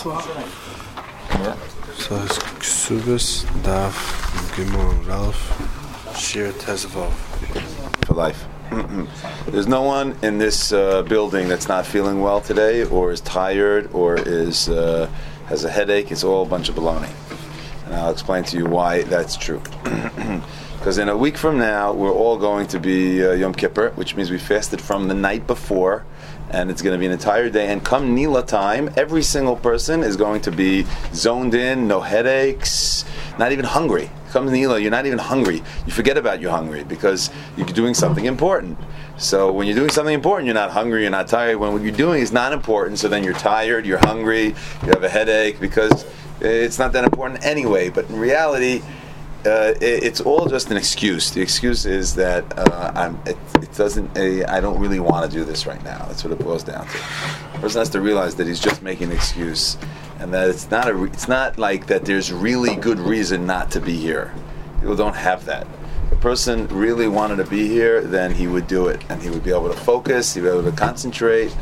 Yeah. So it's Ksubis, Daf, Gimel, Ralph, Shir Tezvov. For life. There's no one in this building that's not feeling well today, or is tired, or is has a headache. It's all a bunch of baloney. And I'll explain to you why that's true. Because in a week from now, we're all going to be Yom Kippur, which means we fasted from the night before, and it's going to be an entire day. And come Nila time, every single person is going to be zoned in, no headaches, not even hungry. Come Nila, you're not even hungry. You forget about you're hungry because you're doing something important. So when you're doing something important, you're not hungry, you're not tired. When what you're doing is not important, so then you're tired, you're hungry, you have a headache because it's not that important anyway. But in reality, it's all just an excuse. The excuse is that I don't really want to do this right now. That's what it boils down to. The person has to realize that he's just making an excuse, and that it's not like that. There's really good reason not to be here. People don't have that. If a person really wanted to be here, then he would do it, and he would be able to focus. He'd be able to concentrate.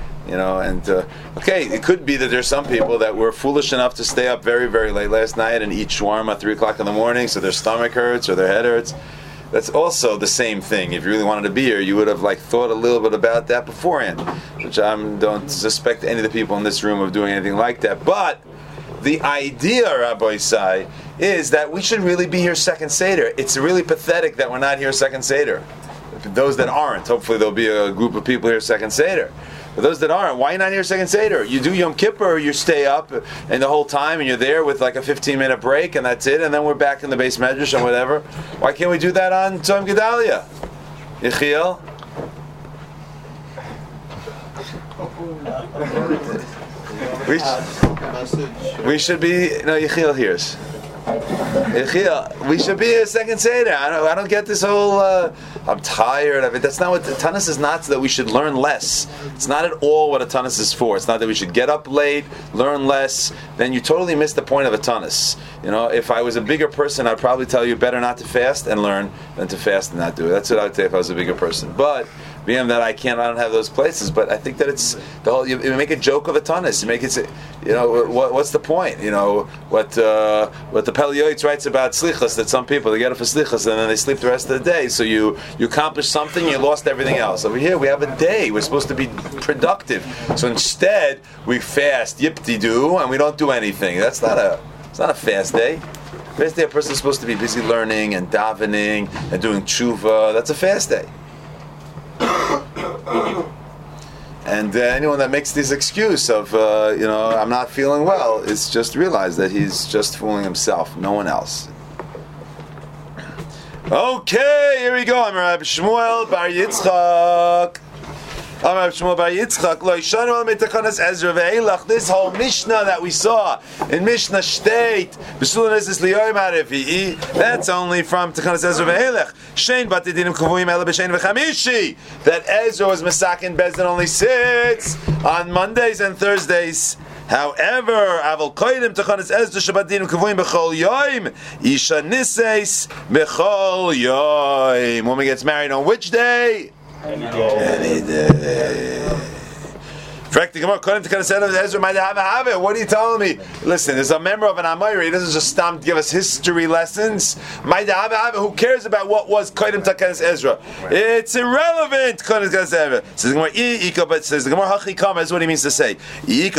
Okay, it could be that there's some people that were foolish enough to stay up very, very late last night and eat shawarma at 3 o'clock in the morning, so their stomach hurts or their head hurts. That's also the same thing. If you really wanted to be here, you would have thought a little bit about that beforehand, which I don't suspect any of the people in this room of doing anything like that. But the idea, Rabbi Isai, is that we should really be here second Seder. It's really pathetic that we're not here second Seder. Those that aren't, hopefully there'll be a group of people here second Seder. For those that aren't, why are you not here second Seder? You do Yom Kippur, you stay up and the whole time, and you're there with a 15-minute break, and that's it, and then we're back in the base medrash and whatever. Why can't we do that on Tzom Gedalia? Yechiel? We should be... No, Yechiel hears. We should be a second Seder. I don't get this whole I'm tired of it. That's not what the Tanis is not, so that we should learn less. It's not at all what a Tanis is for. It's not that we should get up late, learn less. Then you totally miss the point of a Tanis. If I was a bigger person, I'd probably tell you better not to fast and learn than to fast and not do it. That's what I would say if I was a bigger person. But being that I don't have those places, but I think that it's the whole. You make a joke of a Tanis. You make it. What's the point? What the Pele Yoetz writes about slichas, that some people they get up for slichas and then they sleep the rest of the day. So you accomplished something, you lost everything else. Over here we have a day. We're supposed to be productive. So instead we fast yip-de-doo and we don't do anything. It's not a fast day. Fast day, a person's supposed to be busy learning and davening and doing tshuva. That's a fast day. And anyone that makes this excuse of, I'm not feeling well, is just realize that he's just fooling himself, no one else. Okay, here we go. I'm Rabbi Shmuel Bar Yitzchak. This whole Mishnah that we saw in Mishnah Shteit, that's only from Techanas Ezra Ve'elech. That Ezra was Masakin Bezdin only sits on Mondays and Thursdays. However, Aval Koidim Techanas Ezra Shabbatim Kavuyim B'chol Yoim Isha Niseis B'chol Yoim. Woman gets married on which day? Any day. What are you telling me? Listen, there's a member of an Amayri. He doesn't just stop to give us history lessons. Who cares about what was Kodim Takanas Ezra? It's irrelevant. Kodim Takanas Ezra. Says the Gemara Hachikam is what he means to say. If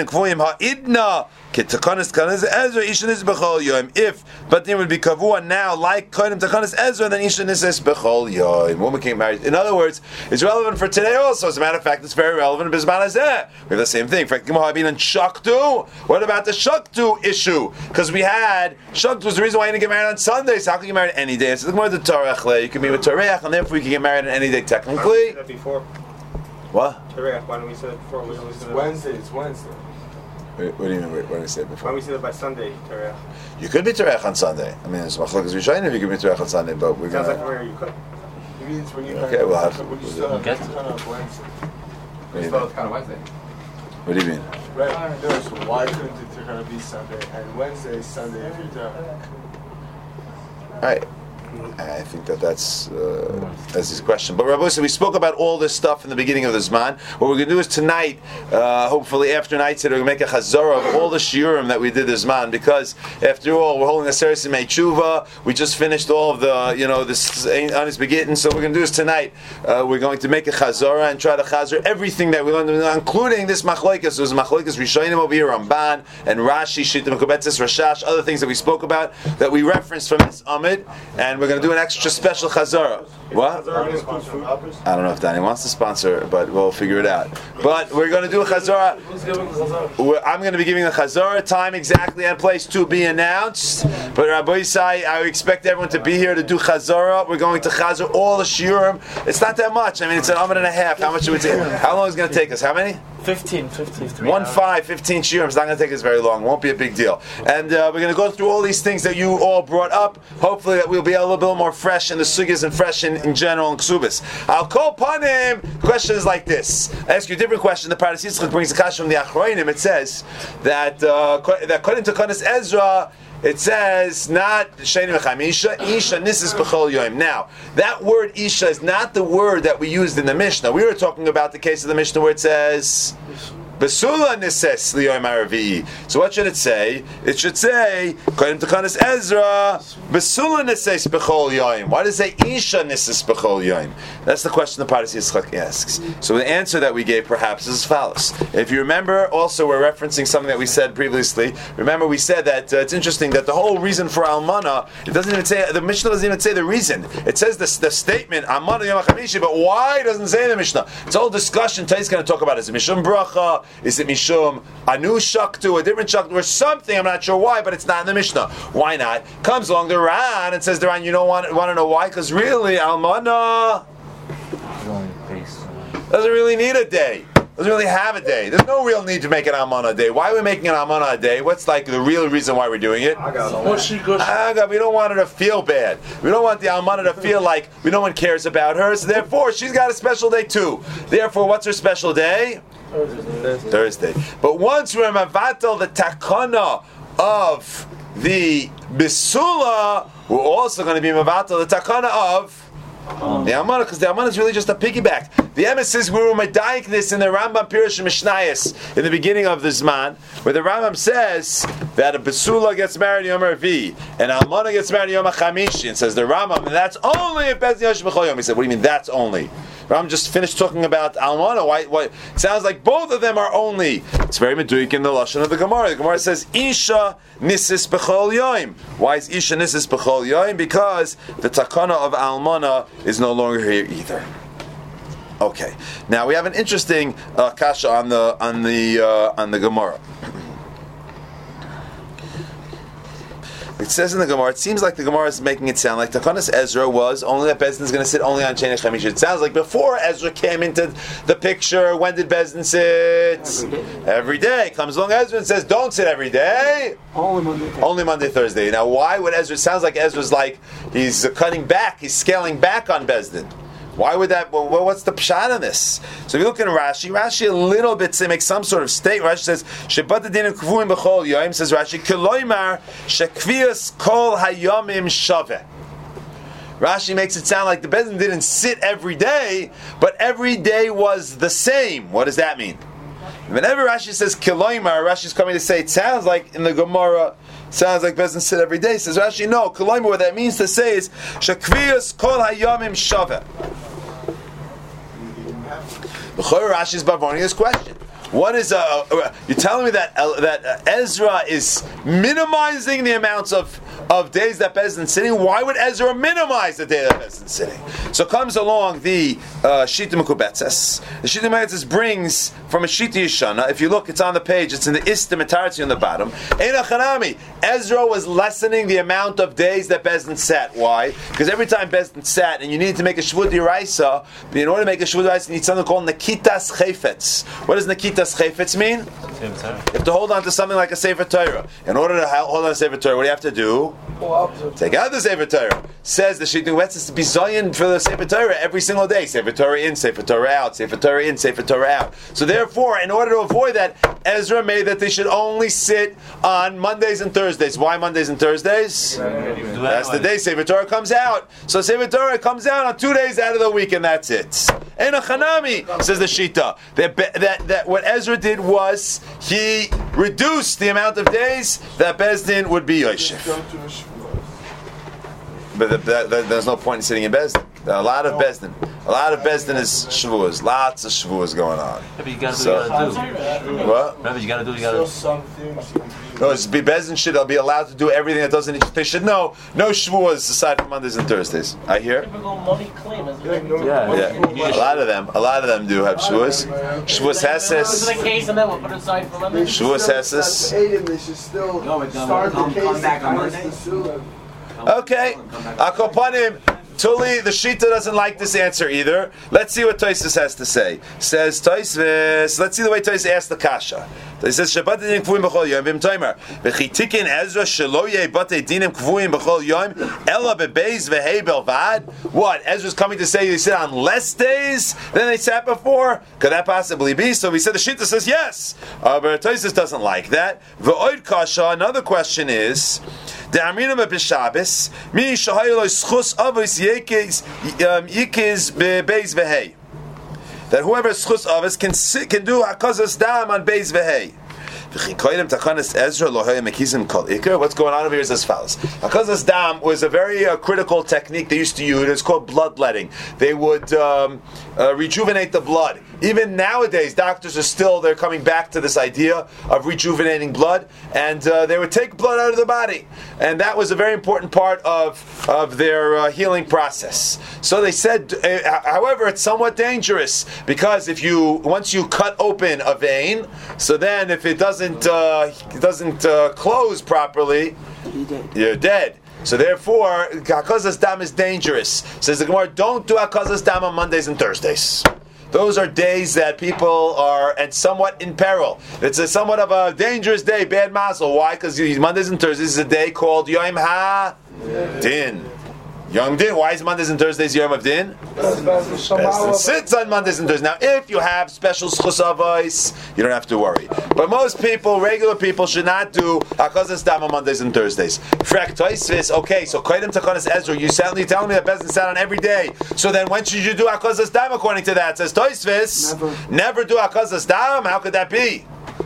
Batin would be kavua now like Kodim Takanas Ezra, then Isha Nises Bechol Yoim. Woman became married. In other words, it's relevant for today also. As a matter of fact, it's very relevant in Bisman Hazeh. We have the same thing. What about the Shaktu issue? Because we had Shaktu was the reason why you didn't get married on Sundays. How can you get married any day? It's more the Tarech. You can be with Tarech, and therefore you can get married on any day technically. Why don't we say that before? What? Tarech. Why don't we say that before? It's Wednesday. What do you mean? What did I say before? Why don't we say that by Sunday, Tarech? You could be Tarech on Sunday. I mean, it's Machlokes Rishonim if you could be Tarech on Sunday, but we're going to... Sounds like where you could. It means when you okay, we'll have to... When you still have Wednesday. What do you mean? Right. No, so why couldn't it be Sunday? And Wednesday is Sunday if you're done. Right. I think that's his question. But Rabbi, so we spoke about all this stuff in the beginning of the Zman. What we're going to do is tonight, hopefully after night, we're going to make a chazorah of all the shiurim that we did this Zman, because after all, we're holding a series in Tshuva. We just finished all of the, this honest beginning. So what we're going to do is tonight, we're going to make a chazorah and try to chazor everything that we learned, including this machlokes. There's machlokes Rishonim over here, Ramban and Rashi, Shittim Mekubetzes, Rashash, other things that we spoke about that we referenced from this Amid, and we're going to do an extra special chazorah. What? I don't know if Danny wants to sponsor, but we'll figure it out. But we're going to do a chazorah. I'm going to be giving the chazorah, time exactly and place to be announced. But Rabbi Isai, I expect everyone to be here to do chazorah. We're going to chazor all the shiurim. It's not that much. I mean, it's an Amid and a half. How much would it take? How long is it going to take us? How many? 15 15 shiurim. It's not going to take us very long. It won't be a big deal. And we're going to go through all these things that you all brought up. Hopefully that we'll be a little bit more fresh in the sugyas and fresh in general in ksubis. I'll call upon him. Question is like this. I ask you a different question. The Pardes Yitzchak brings the kasha from the Achroinim. It says that according to Kodesh Ezra, it says not Sheni Mecham Isha Nisis B'chol Yoim. Now, that word Isha is not the word that we used in the Mishnah. We were talking about the case of the Mishnah where it says Besula Nises Liyom Aravi'i. So what should it say? It should say, according to Kodesh Ezra, Besula Nises B'chol Yoim. Why does it say Isha Nisis B'chol Yoim? That's the question the Pardes Yitzchak asks. So the answer that we gave perhaps is as follows. If you remember, also we're referencing something that we said previously. Remember we said that it's interesting that the whole reason for Almana, it doesn't even say, the Mishnah doesn't even say the reason. It says the statement, Almana Yom HaChamishi, but why doesn't it say in the Mishnah? It's a whole discussion Tai's going to talk about. Is it Mishum Bracha? Is it Mishum Anu Shaktu, a different Shaktu, or something? I'm not sure why, but it's not in the Mishnah. Why not? Comes along the Ran and says, the Ran, you don't want to know why? Because really, Almana doesn't really need a day. Doesn't really have a day. There's no real need to make an Almana a day. Why are we making an Almana a day? What's like the real reason why we're doing it? We don't want her to feel bad. We don't want the Almana to feel like no one cares about her. So therefore, she's got a special day too. Therefore, what's her special day? Thursday. But once we're mavatal the takana of the Bisula, we're also going to be mavatal the takana of the Almana, because the Almana is really just a piggyback. The emes says we were medayik this in the Rambam Pirush Mishnayos in the beginning of the Zman, where the Rambam says that a Besula gets married Yom Revi and Almana gets married Yom HaChamishi, and says the Rambam, and that's only if Bezdin Yosh B'chol Yom. He said, what do you mean that's only? Rambam just finished talking about Almana. Why? It sounds like both of them are only. It's very meduyik in the lashon of the Gemara. The Gemara says Isha Nisis B'chol Yom. Why is Isha Nisis B'chol Yom? Because the takana of Almana is no longer here either. Okay. Now we have an interesting kasha on the Gemara. It says in the Gemara, it seems like the Gemara is making it sound like Takanas Ezra was only that Bezdin is going to sit only on Sheni Chamish. It sounds like before Ezra came into the picture, when did Bezdin sit? Every day. Comes along Ezra and says, don't sit every day. Only Monday, Thursday. Now why would Ezra, it sounds like Ezra's like, he's cutting back, he's scaling back on Bezdin. Why would that? Well, what's the pshat on this? So if you look in Rashi a little bit to make some sort of statement. Rashi says, "Shebat dinim kvuim b'chol yom." Says Rashi, "Keloimar shekvius kol hayomim shaveh." Rashi makes it sound like the Bezdin didn't sit every day, but every day was the same. What does that mean? Whenever Rashi says Keloimar, Rashi's coming to say it sounds like in the Gemara. Sounds like Bezdin sit every day. Says Rashi, no. Keloimar, what that means to say is shekvius kol hayomim shaveh. Rashi's Bavoni this question. What is you're telling me that Ezra is minimizing the amounts of days that Bezdin's sitting? Why would Ezra minimize the day that Bezdin's sitting? So comes along the Shita Mekubetzes. The Shita Mekubetzes brings from a Shita Yeshana. If you look, it's on the page. It's in the Istim Etarzi on the bottom. Eina Chanami. Ezra was lessening the amount of days that Bezdin sat. Why? Because every time Bezdin sat, and you needed to make a Shvud D'Oraisa, in order to make a Shvud D'Oraisa, you need something called Nakitas Chayfetz. What does Nakitas Chayfetz mean? You have to hold on to something like a Sefer Torah. In order to hold on to Sefer Torah, what do you have to do? Take out the Sefer Torah. says the Shita Wetz is to be Zion for the Sefer Torah every single day. Sefer Torah in, Sefer Torah out, Sefer Torah in, Sefer Torah out. So therefore, in order to avoid that, Ezra made that they should only sit on Mondays and Thursdays. Why Mondays and Thursdays? That's the day Sefer Torah comes out. So Sefer Torah comes out on 2 days out of the week, and that's it. And a Chanami, says the Shita, that what Ezra did was he reduced the amount of days that Beis Din would be Yoshev. But there's no point in sitting in Beis Din. A lot of Beis Din is Shavuos. Lots of Shavuos going on. Maybe you gotta do what you gotta do. What? Remember, you gotta do what you gotta do. Some things you can do. No, it's be Beis Din should be allowed to do everything that doesn't. They should know no Shavuos aside from Mondays and Thursdays. I hear. Typical money claim, isn't it? Yeah, a lot of them do have Shavuos. Shavuos This is Hesses. the case, and then we'll put it aside for Monday. Shavuos Hesses. They should still start the case. Come back on Monday. Okay, Akopanim. Tuli, the Shita doesn't like this answer either. Let's see what Tosfos has to say. Says Tosfos, let's see the way Tosfos asked the Kasha. He says, Shabbat dinim kvuim b'chol yom b'im toimer. V'chitikin Ezra shelo yeh batei dinim kvuim b'chol yom ela bebeis v'hei belvad. What? Ezra's coming to say they sit on less days than they sat before? Could that possibly be? So we said the Shita says yes. But Tosfos doesn't like that. V'oid Kasha, another question is, the Amrina b'Shabbos, mi shahaylo schus avos yikiz bebeis v'hei. That whoever is schus avos can do hakazas dam on beis v'hei. What's going on over here is as follows. Hakazas dam was a very critical technique they used to use. It's called bloodletting. They would rejuvenate the blood. Even nowadays, doctors they're coming back to this idea of rejuvenating blood, and they would take blood out of the body, and that was a very important part of their healing process. So they said, however, it's somewhat dangerous because once you cut open a vein, so then if it doesn't close properly, you're dead. So therefore, hakazas dam is dangerous. Says the Gemara, don't do hakazas dam on Mondays and Thursdays. Those are days that people are and somewhat in peril. It's somewhat of a dangerous day, bad mazel. Why? Because Mondays and Thursdays is a day called Yom Ha-Din. Yom Din. Why is Mondays and Thursdays Yom of Din? Beis Din sits on Mondays and Thursdays. Now, if you have special schus avos, you don't have to worry. But most people, regular people, should not do hakazas dam on Mondays and Thursdays. Frek Tosfos. Okay, so Kodim Takanas Ezra, you soundly telling me that Beis Din sat on every day. So then, when should you do hakazas dam according to that? Says Tosfos, never do hakazas dam. How could that be?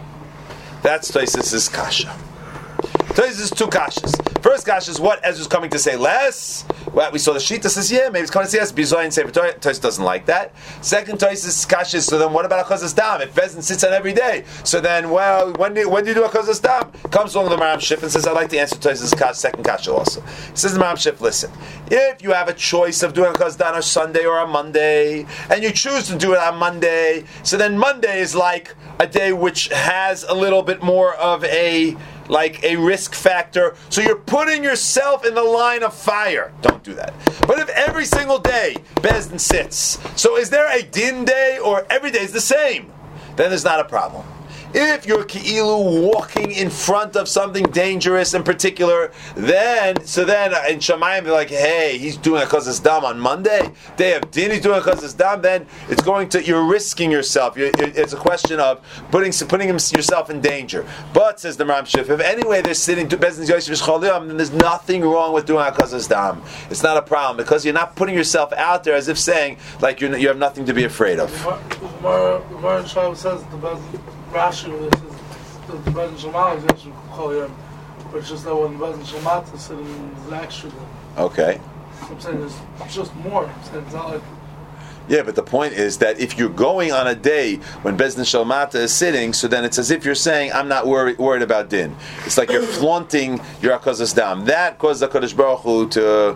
That's Tosfos' kasha. Tosfos is two kashas. First kasha is what Ezra's coming to say less. Well, we saw the Shita says maybe it's coming to say yes. Bizoy and Sefer Torah. Tosfos doesn't like that. Second Tosfos kasha is, so then what about hakazas dam? If Beis Din sits on every day, so then when do you do hakazas dam? Comes along the Maram Shif and says I'd like to answer Tosfos' second kasha also. He says the Maram Shif, listen, if you have a choice of doing hakazas dam on Sunday or on Monday, and you choose to do it on Monday, so then Monday is like a day which has a little bit more of a risk factor, so you're putting yourself in the line of fire. Don't do that. But if every single day Beis Din sits, so is there a din day or every day is the same? Then there's not a problem. If you're ki'ilu walking in front of something dangerous in particular, then in Shamayim they're like, hey, he's doing hakazas dam on Monday, day of din, he's doing hakazas dam, then you're risking yourself. It's a question of putting yourself in danger. But, says the Maram Shif, if anyway they're sitting to Beis Din Yosef Shcholim, then there's nothing wrong with doing hakazas dam. It's not a problem, because you're not putting yourself out there as if saying, like you have nothing to be afraid of. Gemara says Rashi, the Beis Din Shemata is actually Kol Yom, but it's just that when the Beis Din Shemata is sitting, it's actually. Okay. I'm saying it's just more. I'm saying it's not like. Yeah, but the point is that if you're going on a day when Beis Din Shemata is sitting, so then it's as if you're saying, I'm not worried about din. It's like you're flaunting your hakazas dam. That causes the Kadosh Baruch Hu to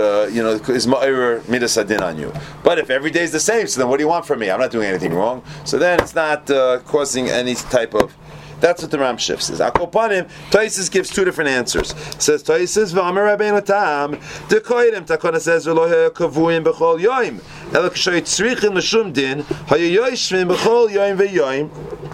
is ma'ir midas adin on you. But if every day is the same, so then what do you want from me? I'm not doing anything wrong. So then it's not causing any type of. That's what the Ram Shif says. Akopanim, Tosfos gives two different answers. Says Tosfos, "V'amar Rabbeinu Tam, dekoyim takonas Ezra lo kavuyim b'chol yoyim, ela kshoy tzrichin l'shum din, hayoyishvim b'chol yoyim v'yoyim,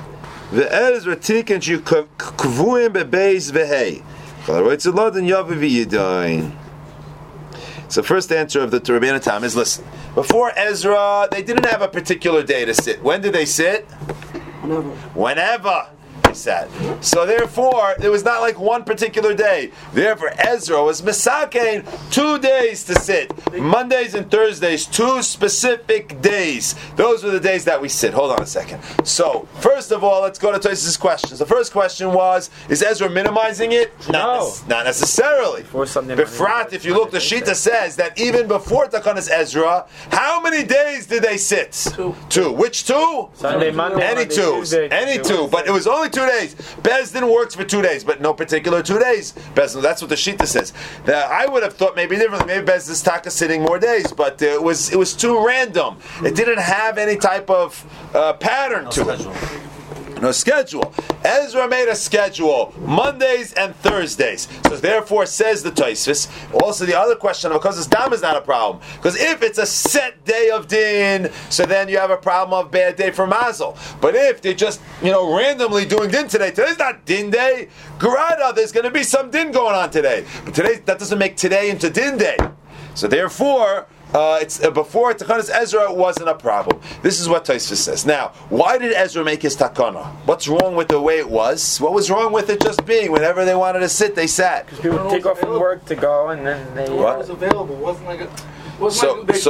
ve'ezra tikin shu kavuyim bebeis v'hei, chalaroitz elodin yavi v'yidayin." So first answer of the Rabbeinu Tam is, listen, before Ezra, they didn't have a particular day to sit. When did they sit? Whenever they sat. So therefore, it was not like one particular day. Therefore, Ezra was misakein 2 days to sit. Mondays and Thursdays, 2 specific days. Those were the days that we sit. Hold on a second. So, first of all, let's go to Tosfos' questions. The first question was, is Ezra minimizing it? Not necessarily. Befrat, if you look, the Shita says that even before Takanas Ezra, how many days did they sit? 2. Which 2? Sunday, Monday, Any 2. Any 2. But it was only 2 days. Bezdin works for 2 days, but no particular 2 days. Bezdin, that's what the Shita says. Now, I would have thought maybe differently. Maybe Bezdin's taka sitting more days, but it was too random. It didn't have any type of pattern to it. No schedule. Ezra made a schedule, Mondays and Thursdays. So therefore, says the Tosfos. Also, the other question, because this dam is not a problem. Because if it's a set day of din, so then you have a problem of bad day for mazel. But if they're just, randomly doing din today's not din day. Garada, there's going to be some din going on today. But today, that doesn't make today into din day. So therefore, it's before Takanas Ezra, it wasn't a problem. This is what Tosfos says. Now, why did Ezra make his takana? What's wrong with the way it was? What was wrong with it just being whenever they wanted to sit, they sat? Because people would take off from work to go, and then they. What was available? Wasn't like a. So says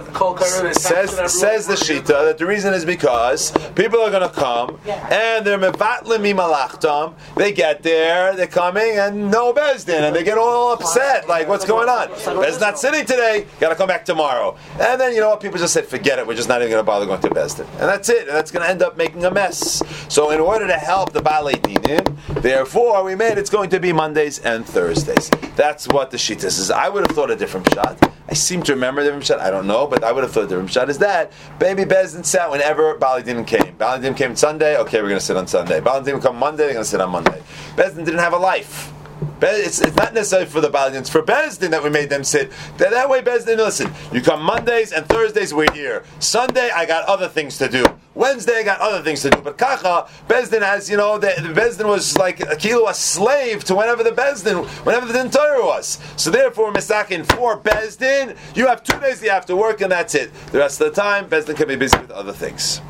the Shita that the reason is because people are going to come and they're mevatlim mimalachtam. They get there, they're coming, and no Bezdin, and they get all upset. Like, what's going on? Bezdin's not sitting today. Got to come back tomorrow. And then people just said, forget it. We're just not even going to bother going to Bezdin, and that's it. And that's going to end up making a mess. So in order to help the Balei Dinim, therefore we made it's going to be Mondays and Thursdays. That's what the Shita says. I would have thought a different shot. I seem to remember the different shot. I don't know, but I would have thought the different shot is that Baby Bezdin sat whenever Balei Dinim came. Balei Dinim came Sunday. Okay, we're going to sit on Sunday. Balei Dinim come Monday. They're going to sit on Monday. Bezdin didn't have a life. It's not necessarily for the Balei Dinim. It's for Bezdin that we made them sit. That way, Bezdin, listen. You come Mondays and Thursdays. We're here. Sunday, I got other things to do. Wednesday, I got other things to do. But Kacha, Bezdin has, the Bezdin was like a slave to whenever the Din Torah was. So therefore, Misakin for Bezdin, you have 2 days you have to work, and that's it. The rest of the time, Bezdin can be busy with other things.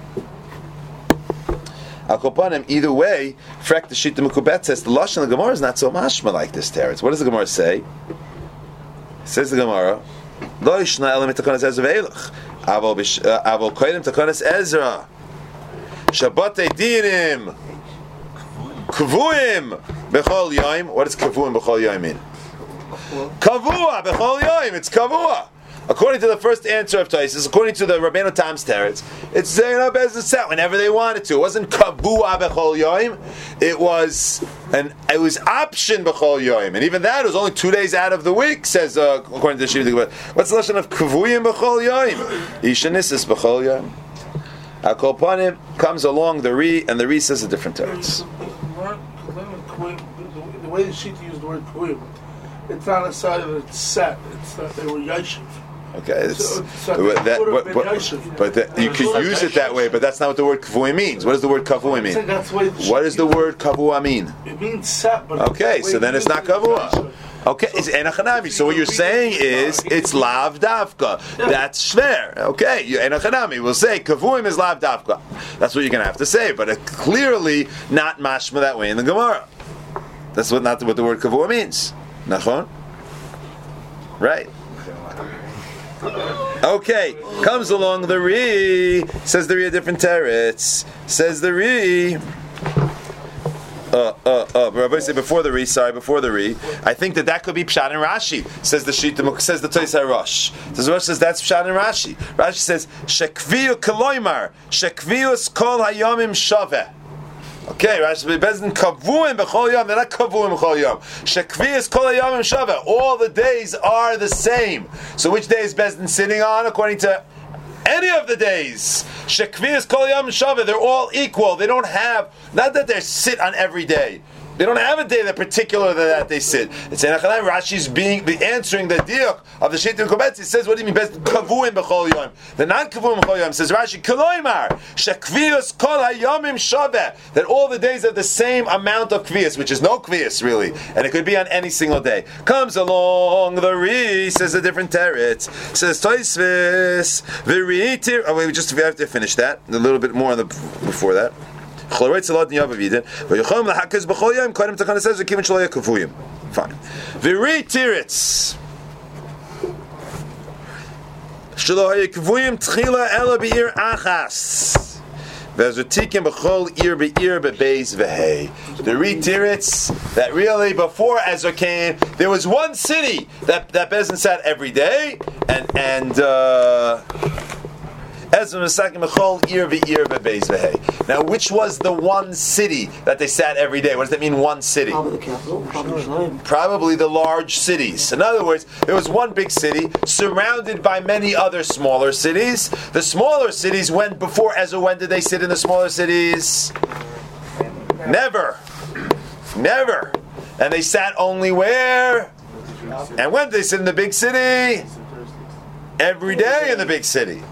Either way, Frek the Shita Mekubet says the Lashon of the Gemara is not so mashma like this teretz. What does the Gemara say? Says the Gemara, Lo yishna elam takanas Ezra ve'elach, avol koydim takanas Ezra, Shabbatei dinim, kvuim bechol yom. What does kvuim bechol yom mean? Kavua bechol yom. It's kavua. According to the first answer of Tosfos, according to the Rabbeinu Tam's teretz, it's Bezdin sat whenever they wanted to. It wasn't kavua bechol yoim. It was option bechol yoim, and even that was only 2 days out of the week. Says according to the Shita. What's the lesson of kavuyim bechol yoim? Ishanisis bechol yoim. Akol panim comes along the Ri, and the Ri says a different teretz. The way the Shita used the word kavuyim, it's not necessarily that it's set. It's that they were yeshiv. Okay, but you could use it that way, but that's not what the word kavui means. What does the word kavui mean? What does the word kavua mean? It means set, but okay, so then it's not kavua. Okay, it's enachanami. So what you're saying is it's lav davka. That's shver. Okay, enachanami. We'll say kavuim is lav davka. That's what you're going to have to say, but it's clearly not mashma that way in the Gemara. That's not what the word kavua means. Nachon? Right. Okay, comes along the Ri. Says the Ri a different teretz. Says the Ri. Rabbi say before the Ri. I think that could be Pshat and Rashi. Says the Shita. Says the Tosfos Rosh. The Rosh says that's Pshat and Rashi. Rashi says Shekviu Koloimar Shekvius Kol Hayomim Shaveh. Okay, Rashi Bezdin kavuim b'chol yom. They're not kavuim b'chol yom. Shekvius kol hayomim shaveh. All the days are the same. So which day is Bezdin sitting on? According to any of the days, Shekvius kol hayomim shaveh. They're all equal. They don't have, not that they sit on every day. They don't have a day that particular that they sit. It's in Achanayim. Rashi's answering the diuk of the Shita Kobetz. He says, what do you mean? Best kavuim b'chol yom. The non-kavuim b'chol yom says Rashi Koloimar shekvius kol hayomim shaveh, that all the days have the same amount of kvius, which is no kvius really, and it could be on any single day. Comes along the Ri, says a different teretz. Says Toisvis v'riitir. Oh wait, we have to finish that a little bit more before that. Fine. V'ri tiritz. Shelo hayekvuyim tchila ela be'ir achas. V'azutikim b'chol ir be'ir be'beis v'hei. The Ri tiritz, that really before Ezra came, there was one city that Bezin sat every day, and Ezra Mesakim b'chol ir be'ir be'beis v'hei. Now, which was the one city that they sat every day? What does that mean, one city? Probably the capital, Probably the large cities. In other words, there was one big city surrounded by many other smaller cities. The smaller cities, when did they sit in the smaller cities? Never. And they sat only where? And when did they sit in the big city? Every day in the big city.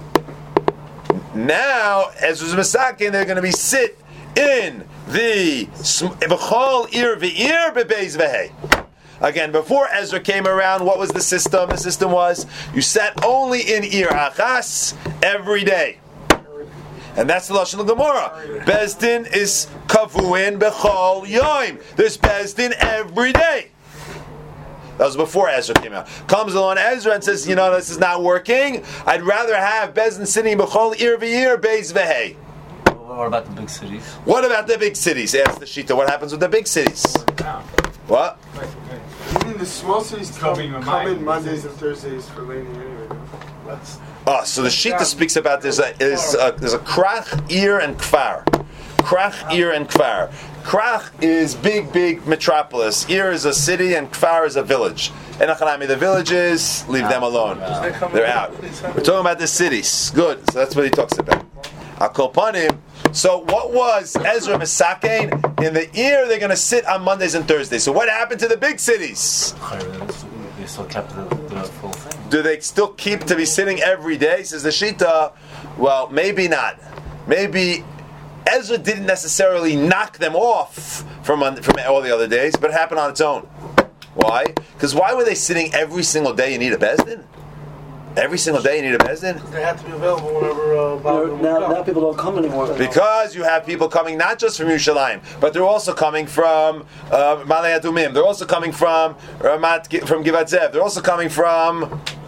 Now, as was Masakin, they're going to be sit in the B'chol Ir V'ir Be'beis V'hei. Again, before Ezra came around, what was the system? The system was you sat only in Ir Achas every day. And that's the Lashon of Gemara. Bezdin is Kavuin B'chol Yoim. There's Bezdin every day. That was before Ezra came out. Comes along Ezra and says, this is not working. I'd rather have Bezdin sitting b'chol ir v'ir beis v'hei. What about the big cities? What about the big cities? Ask the Shita. What happens with the big cities? What? You mean the small cities come in Mondays and Thursdays for laning anyway? So the Shita speaks about there's a krach, ir, and kfar. Krach, Ir, and Kfar. Krach is big metropolis. Ir is a city, and Kfar is a village. And the villages, leave them alone. They're out. We're talking about the cities. Good. So that's what he talks about. I'll call upon him. So what was Ezra Mesakein? In the Ir, they're going to sit on Mondays and Thursdays. So what happened to the big cities? They still kept the full thing. Do they still keep to be sitting every day? Says the Shita. Well, maybe not. Maybe Ezra didn't necessarily knock them off from all the other days, but it happened on its own. Why? Because why were they sitting every single day you need a Bezdin? Every single day you need a Bezdin? They have to be available whenever now people don't come anymore. Because you have people coming not just from Yerushalayim, but they're also coming from Malei Adumim. They're also coming from Givat Zev. They're also coming from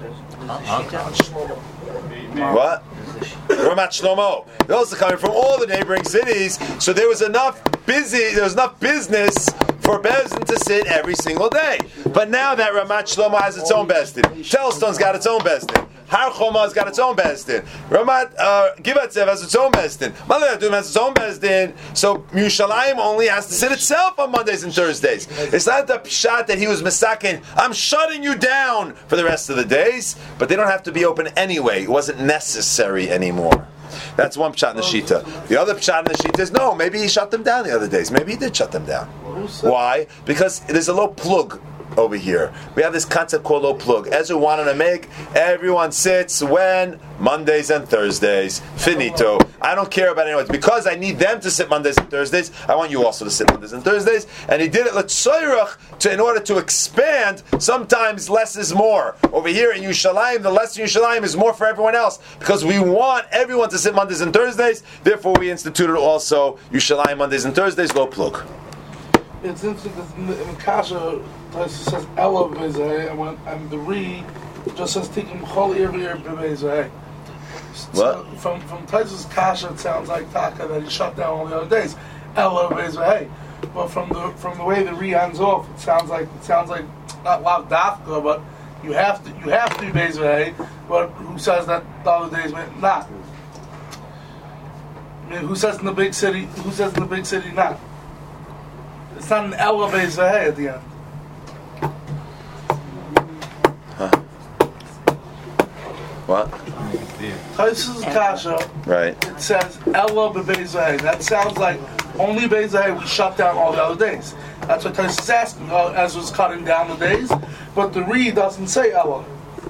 what? Ramat Shlomo. They're also coming from all the neighboring cities. So there was enough business for Bezdin to sit every single day. But now that Ramat Shlomo has its own Bezdin, Telstone's got its own Bezdin, Har Choma's got its own Bezdin, Ramat Givat Zev has its own Bezdin, Malei Adum has its own Bezdin. So Yerushalayim only has to sit itself on Mondays and Thursdays. It's not the pshat that he was misakin. I'm shutting you down for the rest of the days, but they don't have to be open anyway. It wasn't necessary anymore. That's one pshat in the Shita. The other pshat in the Shita is no, maybe he shut them down the other days. Maybe he did shut them down. Why? Because there's a low plug over here. We have this concept called low plug. Ezra wanted to make everyone sits when? Mondays and Thursdays. Finito. I don't care about anyone. Because I need them to sit Mondays and Thursdays, I want you also to sit Mondays and Thursdays. And he did it in order to expand. Sometimes less is more. Over here in Yerushalayim, the less in Yerushalayim is more for everyone else. Because we want everyone to sit Mondays and Thursdays. Therefore we instituted also Yerushalayim Mondays and Thursdays, low plug. It's interesting because in Kasha, it says Ela Bezeh, and the Ri just says Tikkun Chol Ir V'ir Bezeh. What? From Taisus Kasha, it sounds like Taka that he shut down all the other days. Ela Bezeh. But from the way the Ri hands off, it sounds like not Lav Dafka, but you have to be Bezeh. But who says that the other days not? I mean, who says in the big city? Who says in the big city not? It's not an Ela Bezeh at the end. What? Taisus Kasha. Right. It says Ela Bezeh. That sounds like only Bezeh we shut down all the other days. That's what Tais is asking. Ezra's cutting down the days, but the Re doesn't say Ella.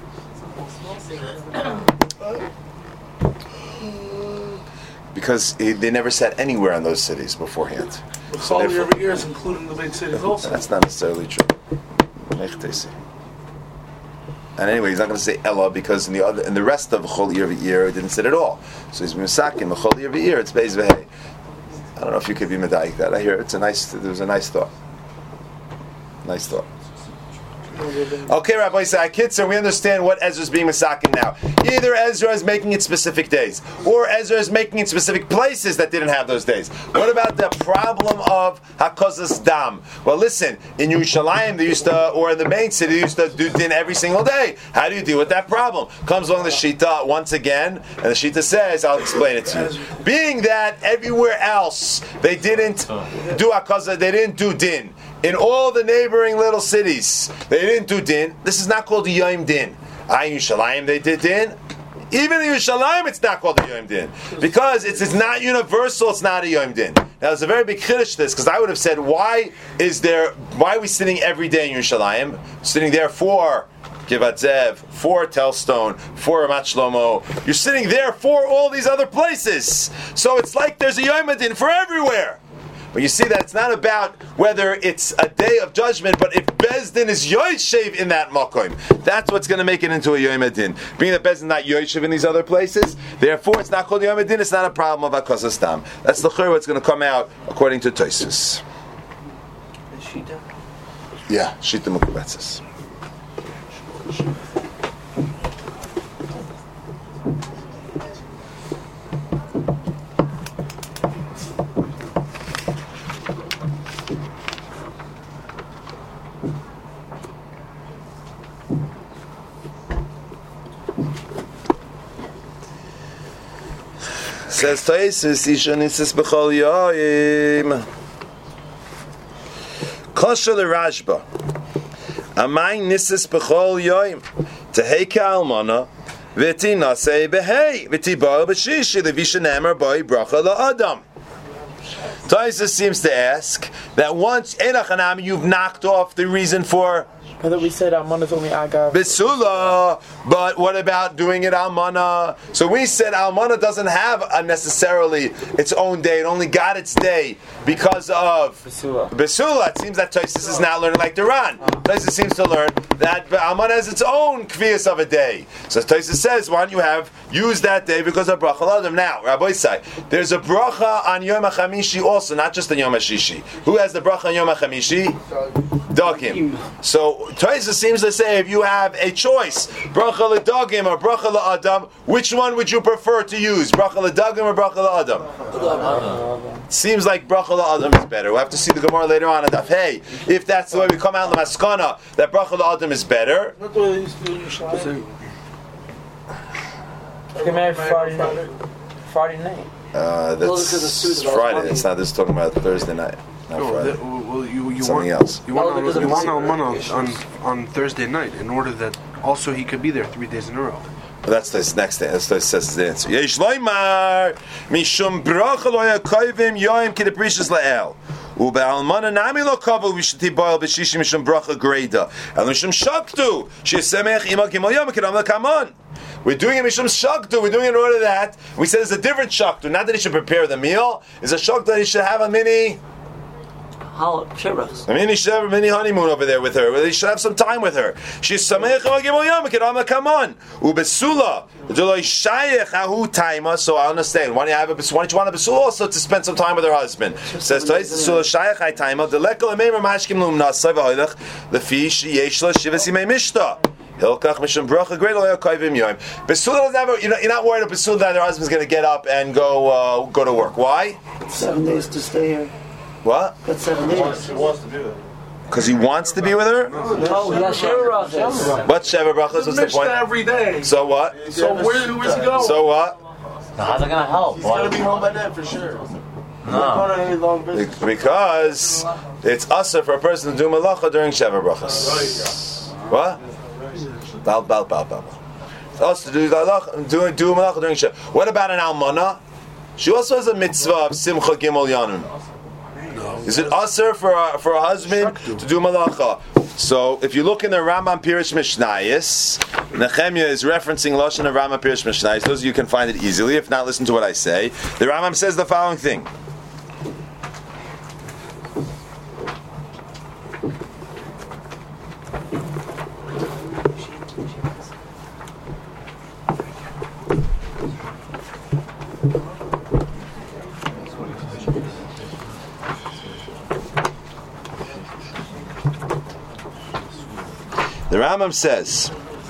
Because they never sat anywhere in those cities beforehand. So every year is including the big cities also. That's not necessarily true. And anyway, he's not going to say Ella because in the rest of Chol Yir V'Yir it didn't sit at all. So he's Misakim, Chol Yir V'Yir, it's Beis V'Hei. I don't know if you could be medayik that. I hear there was a nice thought. Nice thought. Okay, Rabbi Isai Kitzer, we understand what Ezra's being masakin now. Either Ezra is making it specific days, or Ezra is making it specific places that didn't have those days. What about the problem of Hakozas Dam? Well, listen, in Yerushalayim they used to, or in the main city, they used to do din every single day. How do you deal with that problem? Comes along the Shita once again, and the Shita says, I'll explain it to you. Being that everywhere else they didn't do Hakozah, they didn't do din. In all the neighboring little cities, they didn't do din. This is not called the Yom Din. In Yerushalayim they did din. Even in Yerushalayim it's not called the Yom Din. Because it's not universal, it's not a Yom Din. Now there's a very big chiddush to this, because I would have said, why are we sitting every day in Yerushalayim? Sitting there for Givat Zev, for Telstone, for Ramat Shlomo. You're sitting there for all these other places. So it's like there's a Yom Din for everywhere. But you see that it's not about whether it's a day of judgment, but if Bezdin is Yoishev in that Makom, that's what's going to make it into a Yom Adin. Being that Bezdin is not Yoishev in these other places, therefore it's not called Yom Adin, it's not a problem of Hakozas Dam. That's the Chur what's going to come out according to Tosfos. Shita? Yeah, Shita Mukubetzes. Says Tosfos, Isha Nitzis B'chol Yoyim. Kosher the Rashba. Amay Nitzis B'chol Yoyim. Teheka Almana. V'ti Nasei B'hei. V'ti Bar B'shishi. L'visha Nemer B'ai Bracha La'adam. Tosfos seems to ask that once Einach you've knocked off the reason for I thought we said Almana is only Agav. Besula, but what about doing it Almana? So we said Almana doesn't have necessarily its own day. It only got its day because of Besula. It seems that Tosfos is not learning like Duran. Tosfos seems to learn that Almana has its own kvias of a day. So Tosfos says, why don't you use that day because of bracha l'adam? Now, Rabbi Isai, there's a bracha on Yom HaChamishi also, not just on Yom HaShishi. Who has the bracha on Yom HaChamishi? Dagim. So Tosfos seems to say if you have a choice, bracha l'dagim or bracha l'adam, which one would you prefer to use? Bracha l'dagim or bracha l'adam? Seems like bracha l'adam is better. We'll have to see the Gemara later on. Hey, if that's the way we come out in the Maskana, that bracha l'adam is better. Not the way they used to do in Yerushalayim. Get married Friday night. That's Friday. It's not. This is talking about Thursday night. Not Friday. Well, you something want, else. You want Almana on Thursday night in order that also he could be there 3 days in a row. Well, that's the next day. That's what it says the answer. Yesh loymar mishum bracha lo yakovim yoim kideprishas lael. Ube'almana nami lo kavu v'shati boil b'shishi mishum bracha greda. El mishum shaktu shesemech ima gimel yom kedam lekaman. We're doing it mishum shaktu. We're doing it in order that we said it's a different shaktu. Not that he should prepare the meal. It's a shaktu that he should have a mini. Shivras. I mean, he should have a mini honeymoon over there with her. He should have some time with her. She's samech gimel yom kedam lekaman. Ubesula. So I understand. Why don't you want a besula also to spend some time with her husband? Says Tosfos, shayach haytaima delekol emei mashkim lum nasay v'hoylech lefi sheyesh lo shivas yimei mishta. Hilkach mishum bracha great lo yakayvim yoim. Besula doesn't have. You're not worried about besula that her husband's going to get up and go to work. Why? 7 days to stay here. What? That's 7 days. He wants to be there. Because he wants to be with her? No, he has Sheva What's Sheva Brachas? What's the point? Every day. So what? So where's he going? So what? How's that gonna help? He's going to be home by then for sure. No. Because it's usher for a person to do malacha during Sheva Brachas. What? Bal. It's us to do malacha during Sheva. What about an almana? She also has a mitzvah of Simcha Gimel Yanun. No. Is it usher for a husband to do malacha? So if you look in the Rambam Pirish Mishnayis, Nehemiah is referencing Lashon of Rambam Pirish Mishnayis. Those of you can find it easily. If not, listen to what I say. The Rambam says the following thing. The Rambam says,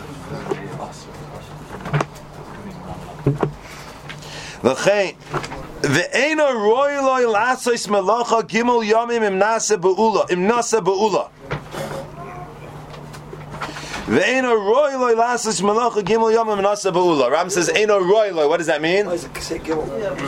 "Ve'ena roiloi lasos melacha gimel yamim im nasa beula." Ve'ena roiloi lasos melacha gimel yamim im nasa beula. Rambam says, "Eino roiloi." What does that mean? Why does it say gimel?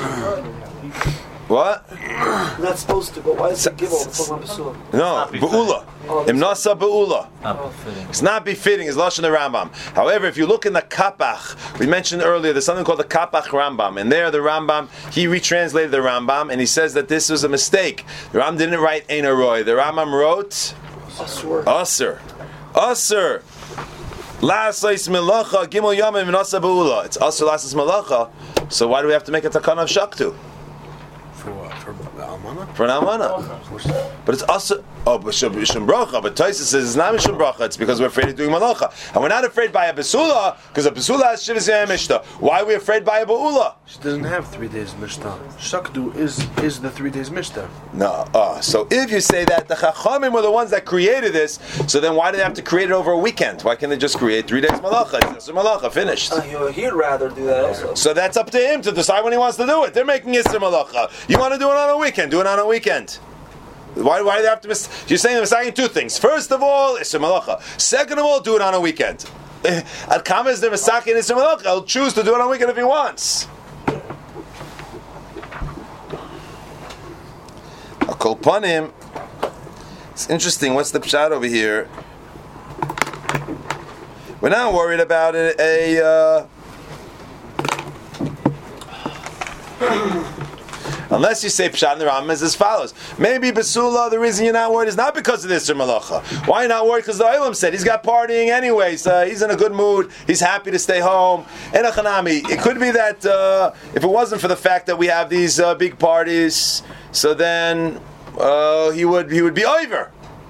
What? Not supposed to, but why is it gimel? It's on Basula. No, beula. Im nasa beula. It's not befitting. It's lashon the Rambam. However, if you look in the Kapach, we mentioned earlier, there's something called the Kapach Rambam, and there the Rambam, he retranslated the Rambam, and he says that this was a mistake. The Rambam didn't write Ein Aroi. The Rambam wrote Aser. Aser. Lasais melacha gimel yamim nasa beula. It's Aser lasais melacha. So why do we have to make a takana of shaktu? For an almana. But it's also Mishum Bracha. But Taisa says it's not Mishum Bracha. It's because we're afraid of doing malacha, and we're not afraid by a besula because a besula has Shivas Yamim Mishnah. Why are we afraid by a beula? She doesn't have 3 days Mishnah. Shakdu is the 3 days Mishnah. No. So if you say that the Chachamim were the ones that created this, so then why do they have to create it over a weekend? Why can't they just create 3 days malacha? It's malacha finished. He'd rather do that also. So that's up to him to decide when he wants to do it. They're making Yisr malacha. You want to do it on a weekend? Do it on a weekend. Why do they have to miss? You're saying they're saying 2 things. First of all, Yisr malacha. Second of all, do it on a weekend. At Kama is the Masaki and Yisr malacha. He'll choose to do it on a weekend if he wants. I'll call upon him. It's interesting. What's the pshat over here? We're not worried about it. Unless you say pshat in the Rambam is as follows. Maybe Basula, the reason you're not worried is not because of this or malacha. Why are you not worried? Because the Olam said he's got partying anyway, so he's in a good mood, he's happy to stay home. And it could be that if it wasn't for the fact that we have these big parties, so then he would be over.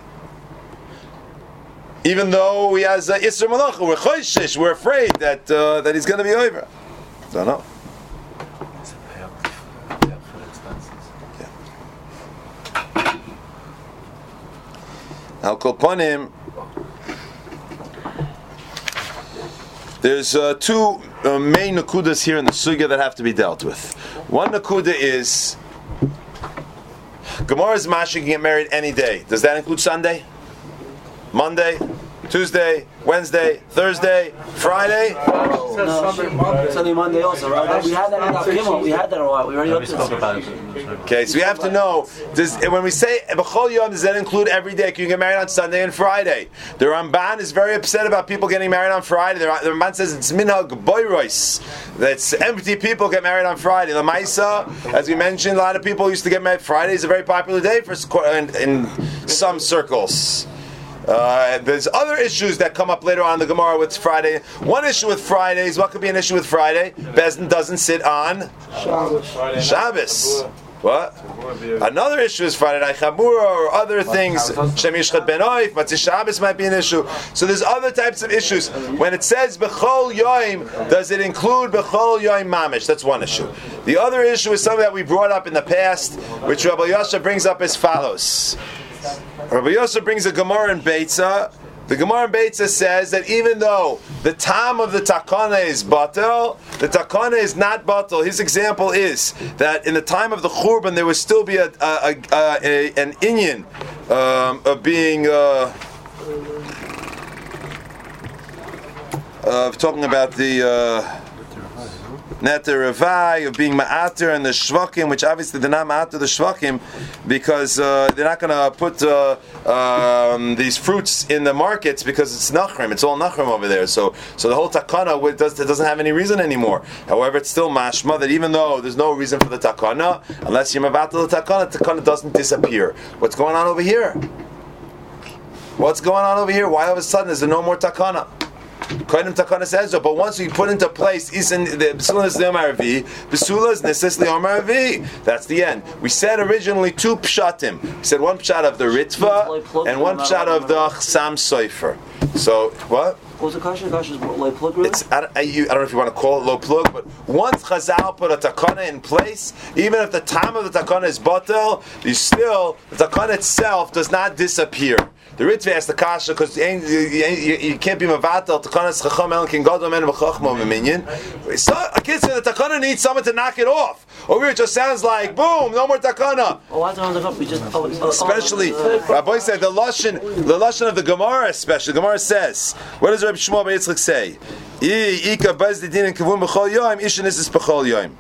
Even though he has Isser Malacha, we're choishish, we're afraid that he's going to be over. Don't know. I'll call upon him. There's 2 main nakudas here in the sugya that have to be dealt with. One nakuda is Gemara's Masha can get married any day. Does that include Sunday? Monday? Tuesday? Wednesday? Thursday? Friday? No, Sunday, Monday also, right? We had that in our Gimel. We had that a while. We already spoke about it. Okay, so we have to know, when we say B'chol Yom, does that include every day? Can you get married on Sunday and Friday? The Ramban is very upset about people getting married on Friday. The Ramban says it's minhag boyrois. That's empty people get married on Friday. The Maisa, as we mentioned, a lot of people used to get married. Friday is a very popular day in some circles. There's other issues that come up later on in the Gemara with Friday. One issue with Friday is what could be an issue with Friday? Bezdin doesn't sit on Shabbos. What? Another issue is Friday Night Chamura or other things. Shem Yishchat Ben Oif, Matzah Shabbos might be an issue. So there's other types of issues. When it says B'chol Yoim, does it include B'chol Yoim Mamish? That's one issue. The other issue is something that we brought up in the past, which Rabbi Yosha brings up as follows. Rabbi Yosef brings a Gemara in Beitza. The Gemara in Beitza says that even though the time of the takana is batel, the takana is not batel. His example is that in the time of the Churban there would still be an inyan of being talking about the Neter Revai, of being Ma'ater and the Shvakim, which obviously they're not Ma'ater the Shvakim because they're not going to put these fruits in the markets because it's Nachrim. It's all Nachrim over there. So the whole Takana doesn't have any reason anymore. However, it's still mashma that even though there's no reason for the Takana, unless you're Mavatal the Takana doesn't disappear. What's going on over here? What's going on over here? Why all of a sudden is there no more Takana? Koinim Takana says so, but once we put into place the Besula is the Omaravi, Besula is necessarily Omaravi. That's the end. We said originally two pshatim. We said one pshat of the Ritva and one pshat of the Chsam Sofer. So what? What was the kasha? Kasha is low plug, really? I don't know if you want to call it low plug, but once Chazal put a takana in place, even if the time of the takana is batel, the takana itself does not disappear. The Ritva has the kasha because you can't be mavatel. Takana chacham el kin gadol men v'chachmo v'minyan. So I can't say the takana needs someone to knock it off. Over here, it just sounds like boom, no more takana. Oh, why don't we just? Especially, Rabbi said the lashon of the Gemara. Especially, the Gemara says, what does Rabbi Shmuel ben Yitzchak say? Ika baz didin and kavum b'chol yoyim, ishanis is b'chol yoyim.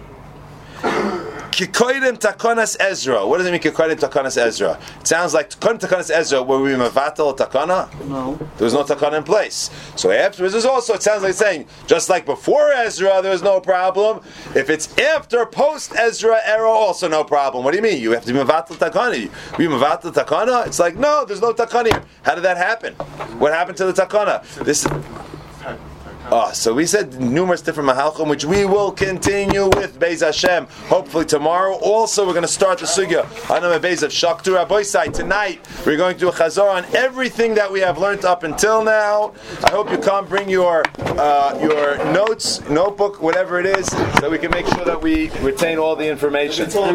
Kikoidim Takanas Ezra. What does it mean, Kikoidim Takanas Ezra? It sounds like Kikoidim Takanas Ezra, were we Mavatal Takana? No. There was no Takana in place. So afterwards, it sounds like saying, just like before Ezra, there was no problem. If it's after, post-Ezra era, also no problem. What do you mean? You have to be Mavatal Takana. Were you Mavatal Takana? It's like, no, there's no Takana here. How did that happen? What happened to the Takana? So we said numerous different mahalchim, which we will continue with Beis Hashem, hopefully tomorrow. Also, we're going to start the sugya on the Beis of Shaktur Aboisai. Tonight, we're going to do a chazor on everything that we have learned up until now. I hope you come bring your notes, notebook, whatever it is, so we can make sure that we retain all the information.